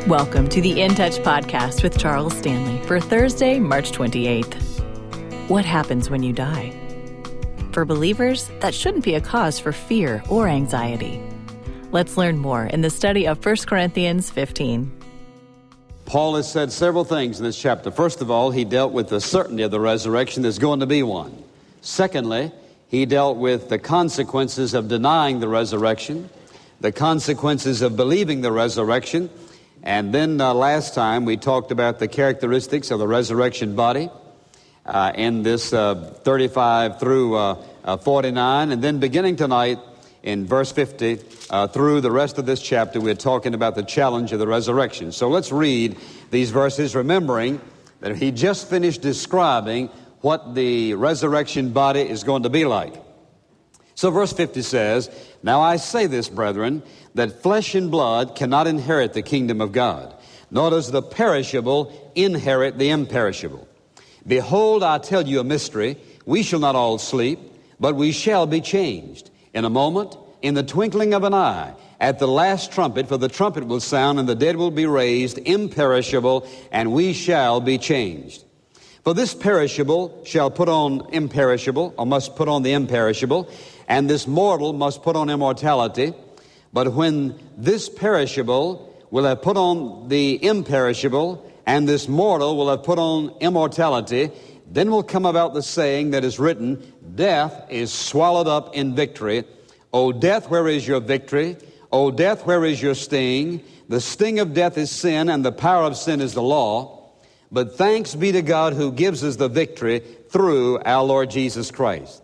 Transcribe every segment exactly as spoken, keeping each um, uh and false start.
Welcome to the In Touch podcast with Charles Stanley for Thursday, March twenty-eighth. What happens when you die? For believers, that shouldn't be a cause for fear or anxiety. Let's learn more in the study of First Corinthians fifteen. Paul has said several things in this chapter. First of all, he dealt with the certainty of the resurrection. There's going to be one. Secondly, he dealt with the consequences of denying the resurrection, the consequences of believing the resurrection. And then uh, last time we talked about the characteristics of the resurrection body uh, in this uh, thirty-five through uh, uh, forty-nine. And then beginning tonight in verse fifty uh, through the rest of this chapter, we're talking about the challenge of the resurrection. So let's read these verses, remembering that he just finished describing what the resurrection body is going to be like. So verse fifty says, "Now I say this, brethren, that flesh and blood cannot inherit the kingdom of God, nor does the perishable inherit the imperishable. Behold, I tell you a mystery. We shall not all sleep, but we shall be changed. In a moment, in the twinkling of an eye, at the last trumpet, for the trumpet will sound, and the dead will be raised imperishable, and we shall be changed. For this perishable shall put on imperishable, or must put on the imperishable, and this mortal must put on immortality. But when this perishable will have put on the imperishable, and this mortal will have put on immortality, then will come about the saying that is written, Death is swallowed up in victory. O death, where is your victory? O death, where is your sting? The sting of death is sin, and the power of sin is the law. But thanks be to God who gives us the victory through our Lord Jesus Christ.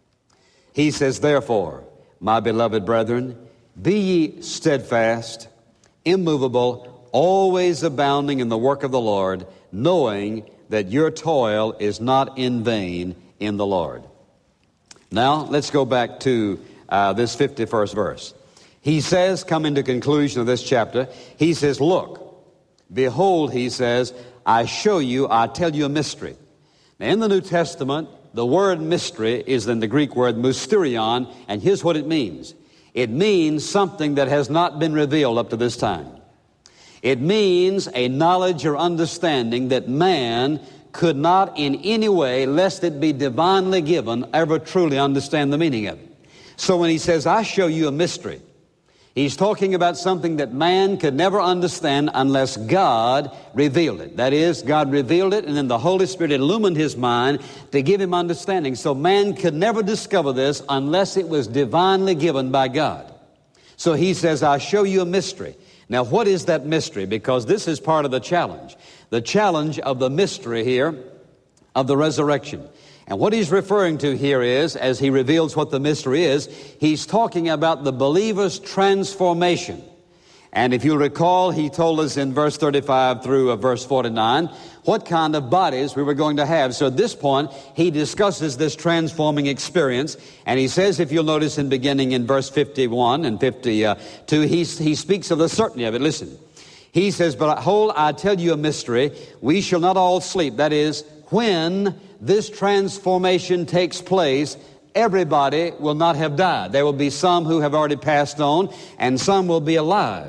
He says, therefore, my beloved brethren, be ye steadfast, immovable, always abounding in the work of the Lord, knowing that your toil is not in vain in the Lord." Now, let's go back to uh, this fifty-first verse. He says, coming to conclusion of this chapter, he says, look, behold, he says, I show you, I tell you a mystery. Now, in the New Testament, the word mystery is in the Greek word mysterion, and here's what it means. It means something that has not been revealed up to this time. It means a knowledge or understanding that man could not in any way, lest it be divinely given, ever truly understand the meaning of it. So when he says, I show you a mystery, he's talking about something that man could never understand unless God revealed it. That is, God revealed it, and then the Holy Spirit illumined his mind to give him understanding. So man could never discover this unless it was divinely given by God. So he says, I show you a mystery. Now, what is that mystery? Because this is part of the challenge. The challenge of the mystery here of the resurrection. And what he's referring to here is, as he reveals what the mystery is, he's talking about the believer's transformation. And if you recall, he told us in verse thirty-five through uh, verse forty-nine what kind of bodies we were going to have. So at this point, he discusses this transforming experience. And he says, if you'll notice in beginning in verse fifty-one and fifty-two, he, he speaks of the certainty of it. Listen, he says, but behold, I tell you a mystery. We shall not all sleep. That is, when this transformation takes place, everybody will not have died. There will be some who have already passed on, and some will be alive.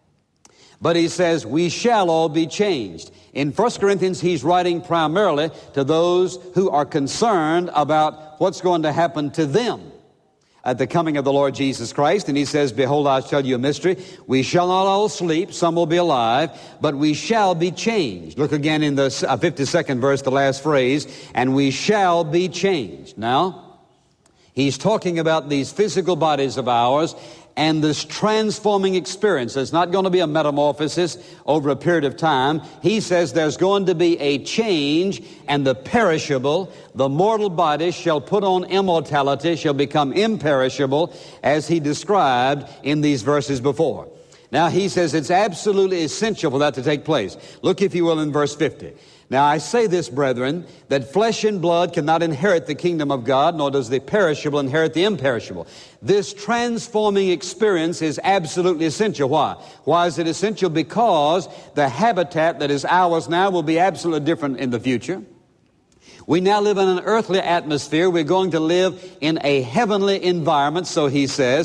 But he says, we shall all be changed. In First Corinthians, he's writing primarily to those who are concerned about what's going to happen to them at the coming of the Lord Jesus Christ. And he says, behold, I tell you a mystery. We shall not all sleep, some will be alive, but we shall be changed. Look again in the fifty-second verse, the last phrase, and we shall be changed. Now, he's talking about these physical bodies of ours and this transforming experience. It's not going to be a metamorphosis over a period of time. He says there's going to be a change, and the perishable, the mortal body shall put on immortality, shall become imperishable, as he described in these verses before. Now, he says it's absolutely essential for that to take place. Look, if you will, in verse fifty. Now I say this, brethren, that flesh and blood cannot inherit the kingdom of God, nor does the perishable inherit the imperishable. This transforming experience is absolutely essential. Why? Why is it essential? Because the habitat that is ours now will be absolutely different in the future. We now live in an earthly atmosphere. We're going to live in a heavenly environment, so he says.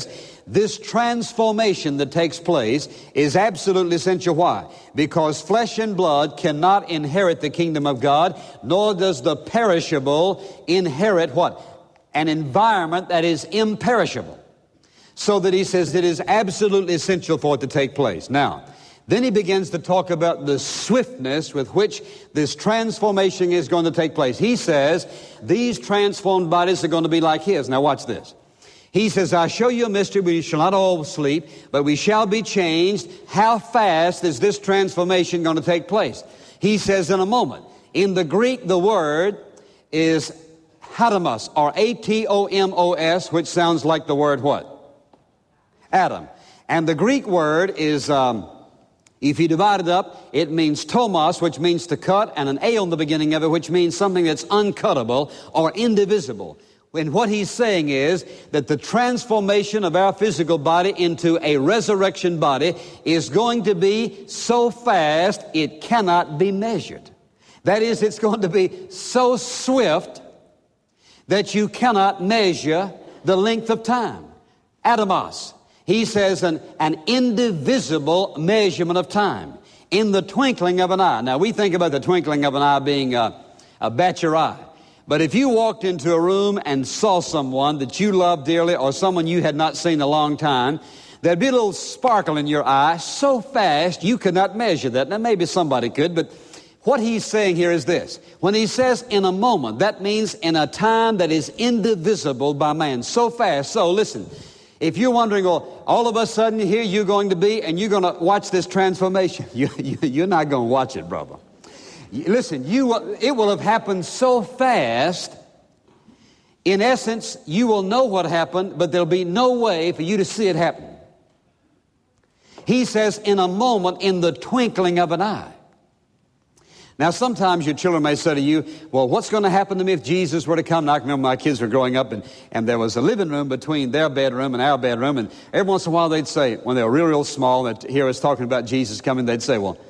this transformation that takes place is absolutely essential. Why? Because flesh and blood cannot inherit the kingdom of God, nor does the perishable inherit what? An environment that is imperishable. So that he says it is absolutely essential for it to take place. Now, then he begins to talk about the swiftness with which this transformation is going to take place. He says these transformed bodies are going to be like his. Now watch this. He says, I show you a mystery, we shall not all sleep, but we shall be changed. How fast is this transformation going to take place? He says in a moment. In the Greek, the word is atomos, or A T O M O S, which sounds like the word what? Atom. And the Greek word is... Um, If you divide it up, it means tomos, which means to cut, and an A on the beginning of it, which means something that's uncuttable or indivisible. And what he's saying is that the transformation of our physical body into a resurrection body is going to be so fast it cannot be measured. That is, it's going to be so swift that you cannot measure the length of time. Atomos. He says an, an indivisible measurement of time in the twinkling of an eye. Now, we think about the twinkling of an eye being a, a bat your eye. But if you walked into a room and saw someone that you loved dearly or someone you had not seen in a long time, there'd be a little sparkle in your eye so fast you could not measure that. Now, maybe somebody could, but what he's saying here is this. When he says in a moment, that means in a time that is indivisible by man. So fast. So, listen. If you're wondering, well, all of a sudden here you're going to be and you're going to watch this transformation. You, you, you're not going to watch it, brother. You, listen, you will, it will have happened so fast. In essence, you will know what happened, but there'll be no way for you to see it happen. He says, in a moment, in the twinkling of an eye. Now, sometimes your children may say to you, well, what's going to happen to me if Jesus were to come? Now, I can remember my kids were growing up, and, and there was a living room between their bedroom and our bedroom, and every once in a while they'd say, when they were real, real small, and hear us talking about Jesus coming, they'd say, well,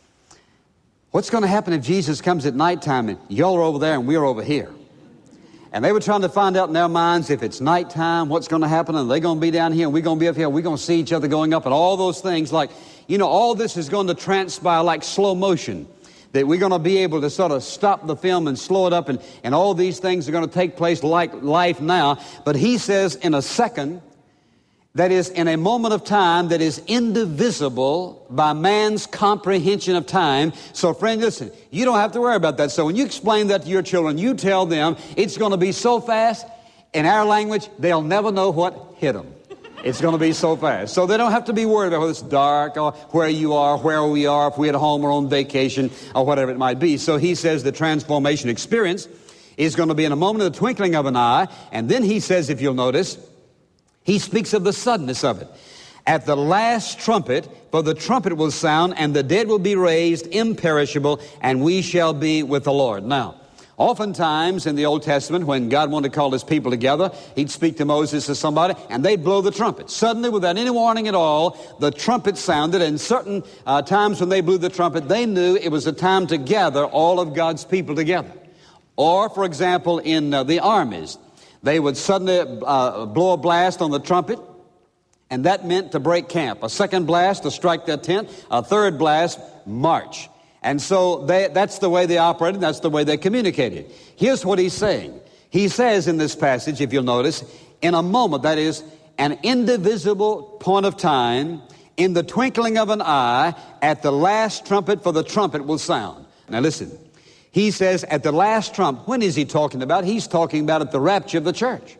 what's going to happen if Jesus comes at nighttime, and y'all are over there and we're over here? And they were trying to find out in their minds if it's nighttime, what's going to happen, and they're going to be down here, and we're going to be up here, and we're going to see each other going up, and all those things. Like, you know, all this is going to transpire like slow motion. That we're going to be able to sort of stop the film and slow it up, and, and all these things are going to take place like life now. But he says in a second, that is in a moment of time that is indivisible by man's comprehension of time. So friend, listen, you don't have to worry about that. So when you explain that to your children, you tell them it's going to be so fast, in our language, they'll never know what hit them. It's going to be so fast. So they don't have to be worried about whether it's dark or where you are, where we are, if we're at home or on vacation or whatever it might be. So he says the transformation experience is going to be in a moment of the twinkling of an eye. And then he says, if you'll notice, he speaks of the suddenness of it. At the last trumpet, for the trumpet will sound, and the dead will be raised imperishable, and we shall be with the Lord. Now, oftentimes in the Old Testament, when God wanted to call his people together, he'd speak to Moses or somebody, and they'd blow the trumpet. Suddenly, without any warning at all, the trumpet sounded, and certain uh, times when they blew the trumpet, they knew it was a time to gather all of God's people together. Or, for example, in uh, the armies, they would suddenly uh, blow a blast on the trumpet, and that meant to break camp. A second blast to strike their tent, a third blast, march. And so they, that's the way they operated, that's the way they communicated. Here's what he's saying. He says in this passage, if you'll notice, in a moment, that is, an indivisible point of time, in the twinkling of an eye, at the last trumpet, for the trumpet will sound. Now listen, he says at the last trump, when is he talking about? He's talking about at the rapture of the church.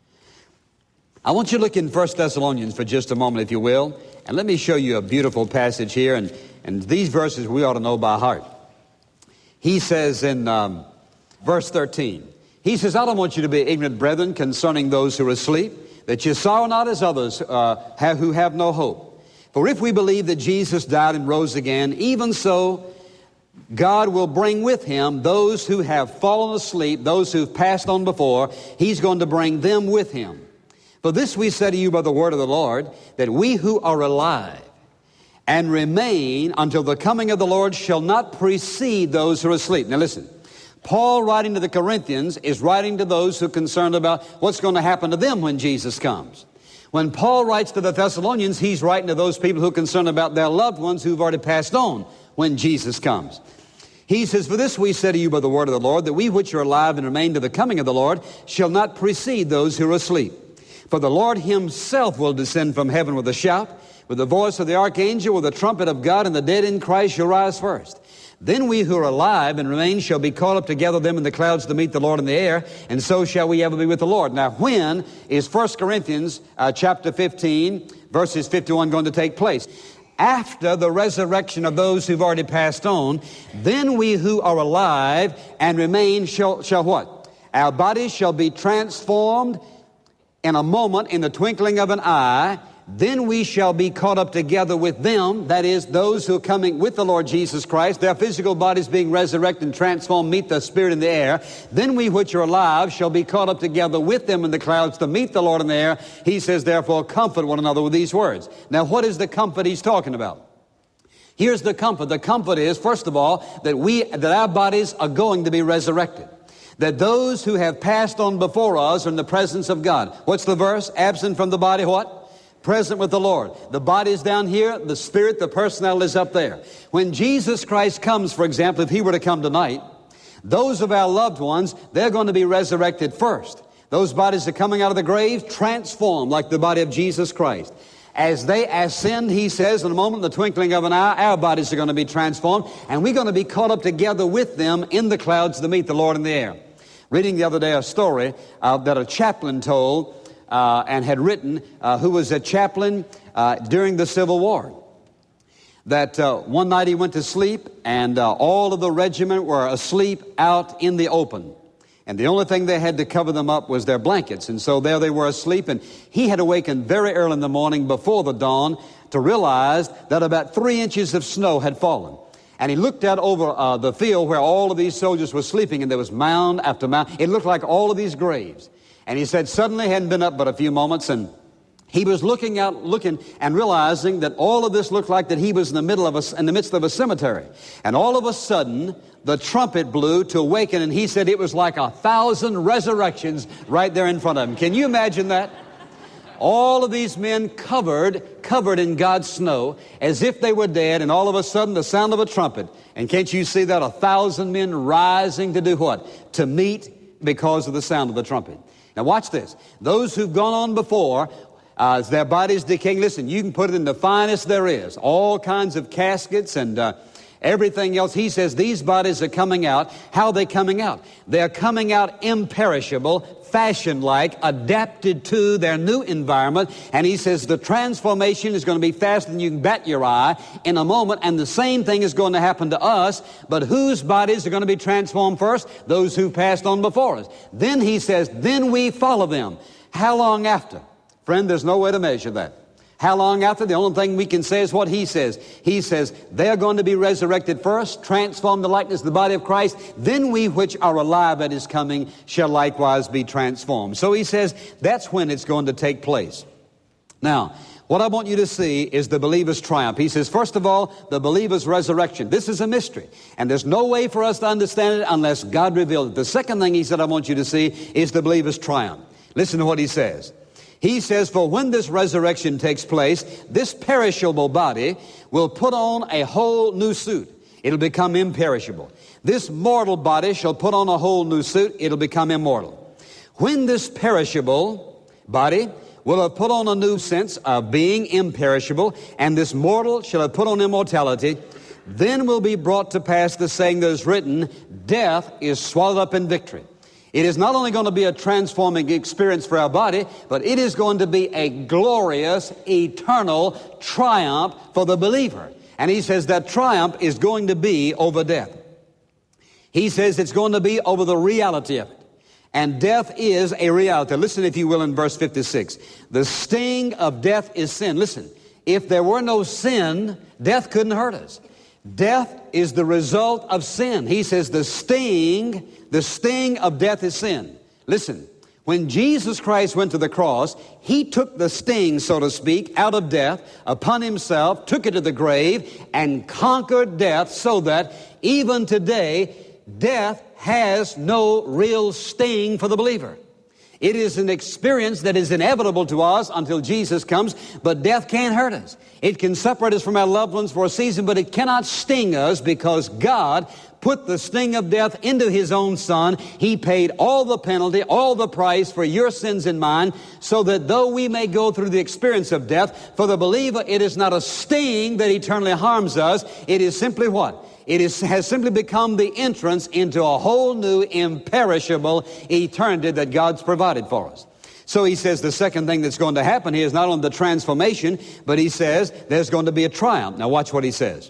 I want you to look in First Thessalonians for just a moment, if you will, and let me show you a beautiful passage here, and And these verses we ought to know by heart. He says in um, verse thirteen, he says, I don't want you to be ignorant, brethren, concerning those who are asleep, that you sorrow not as others uh, have, who have no hope. For if we believe that Jesus died and rose again, even so God will bring with him those who have fallen asleep, those who've passed on before. He's going to bring them with him. For this we say to you by the word of the Lord, that we who are alive and remain until the coming of the Lord shall not precede those who are asleep. Now listen, Paul, writing to the Corinthians, is writing to those who are concerned about what's going to happen to them when Jesus comes. When Paul writes to the Thessalonians, he's writing to those people who are concerned about their loved ones who've already passed on when Jesus comes. He says, "For this we say to you by the word of the Lord, that we which are alive and remain to the coming of the Lord shall not precede those who are asleep. For the Lord himself will descend from heaven with a shout, with the voice of the archangel, with the trumpet of God, and the dead in Christ shall rise first. Then we who are alive and remain shall be caught up together with them in the clouds to meet the Lord in the air, and so shall we ever be with the Lord." Now, when is First Corinthians uh, chapter fifteen, verses fifty-one going to take place? After the resurrection of those who've already passed on, then we who are alive and remain shall, shall what? Our bodies shall be transformed in a moment, in the twinkling of an eye. Then we shall be caught up together with them, that is, those who are coming with the Lord Jesus Christ, their physical bodies being resurrected and transformed, meet the Spirit in the air. Then we which are alive shall be caught up together with them in the clouds to meet the Lord in the air. He says, therefore, comfort one another with these words. Now, what is the comfort he's talking about? Here's the comfort. The comfort is, first of all, that we, that our bodies are going to be resurrected. That those who have passed on before us are in the presence of God. What's the verse? Absent from the body, what? Present with the Lord. The body is down here, the spirit, the personality is up there. When Jesus Christ comes, for example, if he were to come tonight, those of our loved ones, they're going to be resurrected first. Those bodies are coming out of the grave, transformed like the body of Jesus Christ. As they ascend, he says, in a moment, in the twinkling of an eye, our bodies are going to be transformed, and we're going to be caught up together with them in the clouds to meet the Lord in the air. Reading the other day a story uh, that a chaplain told, Uh, and had written, uh, who was a chaplain uh, during the Civil War. That uh, one night he went to sleep, and uh, all of the regiment were asleep out in the open. And the only thing they had to cover them up was their blankets. And so there they were asleep, and he had awakened very early in the morning before the dawn to realize that about three inches of snow had fallen. And he looked out over uh, the field where all of these soldiers were sleeping, and there was mound after mound. It looked like all of these graves. And he said suddenly, hadn't been up but a few moments, and he was looking out, looking and realizing that all of this looked like that he was in the middle of a, in the midst of a cemetery. And all of a sudden, the trumpet blew to awaken, and he said it was like a thousand resurrections right there in front of him. Can you imagine that? All of these men covered, covered in God's snow, as if they were dead, and all of a sudden the sound of a trumpet. And can't you see that? A thousand men rising to do what? To meet because of the sound of the trumpet. Now watch this. Those who've gone on before, uh, as their bodies decaying, listen, you can put it in the finest there is. All kinds of caskets and uh, everything else. He says these bodies are coming out. How are they coming out? They're coming out imperishable, fashion-like, adapted to their new environment. And he says the transformation is going to be faster than you can bat your eye in a moment. And the same thing is going to happen to us. But whose bodies are going to be transformed first? Those who passed on before us. Then he says, then we follow them. How long after? Friend, there's no way to measure that. How long after? The only thing we can say is what he says. He says, they're going to be resurrected first, transformed the likeness of the body of Christ. Then we which are alive at his coming shall likewise be transformed. So he says, that's when it's going to take place. Now, what I want you to see is the believer's triumph. He says, first of all, the believer's resurrection. This is a mystery, and there's no way for us to understand it unless God revealed it. The second thing he said I want you to see is the believer's triumph. Listen to what he says. He says, for when this resurrection takes place, this perishable body will put on a whole new suit. It'll become imperishable. This mortal body shall put on a whole new suit. It'll become immortal. When this perishable body will have put on a new sense of being imperishable, and this mortal shall have put on immortality, then will be brought to pass the saying that is written, death is swallowed up in victory. It is not only going to be a transforming experience for our body, but it is going to be a glorious, eternal triumph for the believer. And he says that triumph is going to be over death. He says it's going to be over the reality of it. And death is a reality. Listen, if you will, in verse fifty-six. The sting of death is sin. Listen, if there were no sin, death couldn't hurt us. Death is the result of sin. He says the sting, the sting of death is sin. Listen, when Jesus Christ went to the cross, he took the sting, so to speak, out of death upon himself, took it to the grave, and conquered death so that even today, death has no real sting for the believer. It is an experience that is inevitable to us until Jesus comes, but death can't hurt us. It can separate us from our loved ones for a season, but it cannot sting us because God put the sting of death into His own Son. He paid all the penalty, all the price for your sins and mine, so that though we may go through the experience of death, for the believer it is not a sting that eternally harms us. It is simply what? It is, has simply become the entrance into a whole new, imperishable eternity that God's provided for us. So he says the second thing that's going to happen here is not only the transformation, but he says there's going to be a triumph. Now watch what he says.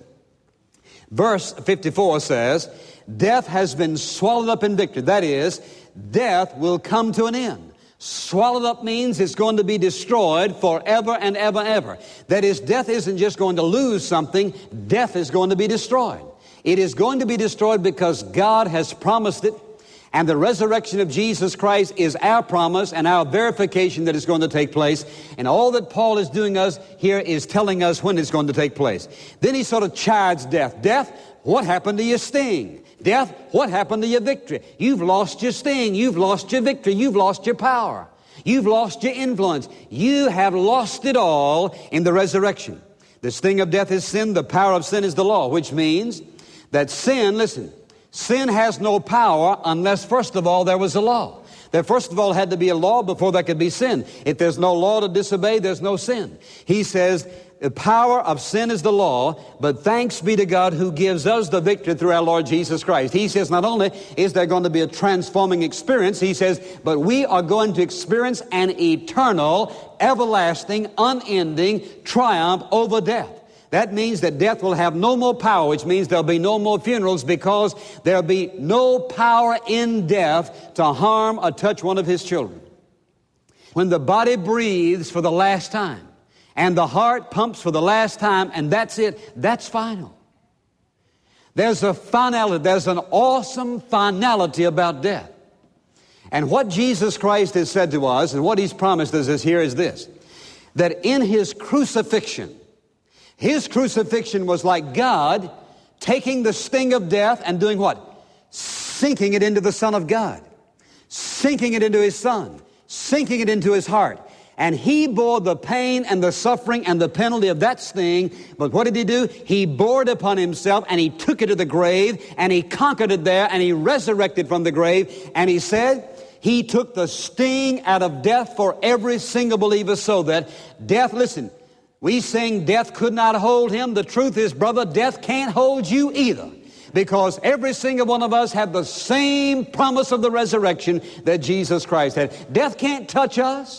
Verse fifty-four says, death has been swallowed up in victory. That is, death will come to an end. Swallowed up means it's going to be destroyed forever and ever and ever. That is, death isn't just going to lose something, death is going to be destroyed. It is going to be destroyed because God has promised it, and the resurrection of Jesus Christ is our promise and our verification that it's going to take place. And all that Paul is doing us here is telling us when it's going to take place. Then he sort of chides death. Death, what happened to your sting? Death, what happened to your victory? You've lost your sting. You've lost your victory. You've lost your power. You've lost your influence. You have lost it all in the resurrection. The sting of death is sin. The power of sin is the law, which means that sin, listen, sin has no power unless, first of all, there was a law. There first of all had to be a law before there could be sin. If there's no law to disobey, there's no sin. He says the power of sin is the law, but thanks be to God who gives us the victory through our Lord Jesus Christ. He says not only is there going to be a transforming experience, he says, but we are going to experience an eternal, everlasting, unending triumph over death. That means that death will have no more power, which means there'll be no more funerals because there'll be no power in death to harm or touch one of His children. When the body breathes for the last time and the heart pumps for the last time and that's it, that's final. There's a finality, there's an awesome finality about death. And what Jesus Christ has said to us and what He's promised us is here is this, that in His crucifixion, His crucifixion was like God taking the sting of death and doing what? Sinking it into the Son of God. Sinking it into His Son. Sinking it into His heart. And He bore the pain and the suffering and the penalty of that sting. But what did He do? He bore it upon Himself and He took it to the grave and He conquered it there and He resurrected from the grave. And He said, He took the sting out of death for every single believer so that death, listen, we sing death could not hold Him. The truth is, brother, death can't hold you either. Because every single one of us have the same promise of the resurrection that Jesus Christ had. Death can't touch us.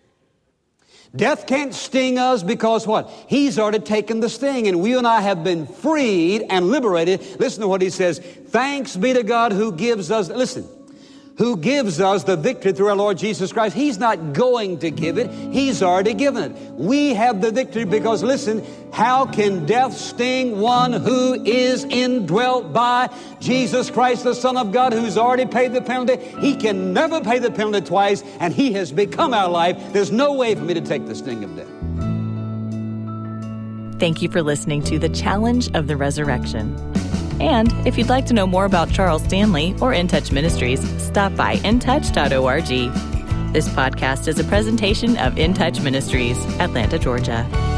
Death can't sting us because what? He's already taken the sting and we and I have been freed and liberated. Listen to what he says. Thanks be to God who gives us, listen, who gives us the victory through our Lord Jesus Christ. He's not going to give it. He's already given it. We have the victory because, listen, how can death sting one who is indwelt by Jesus Christ, the Son of God, who's already paid the penalty? He can never pay the penalty twice, and He has become our life. There's no way for me to take the sting of death. Thank you for listening to The Challenge of the Resurrection. And if you'd like to know more about Charles Stanley or In Touch Ministries, stop by in touch dot org. This podcast is a presentation of In Touch Ministries, Atlanta, Georgia.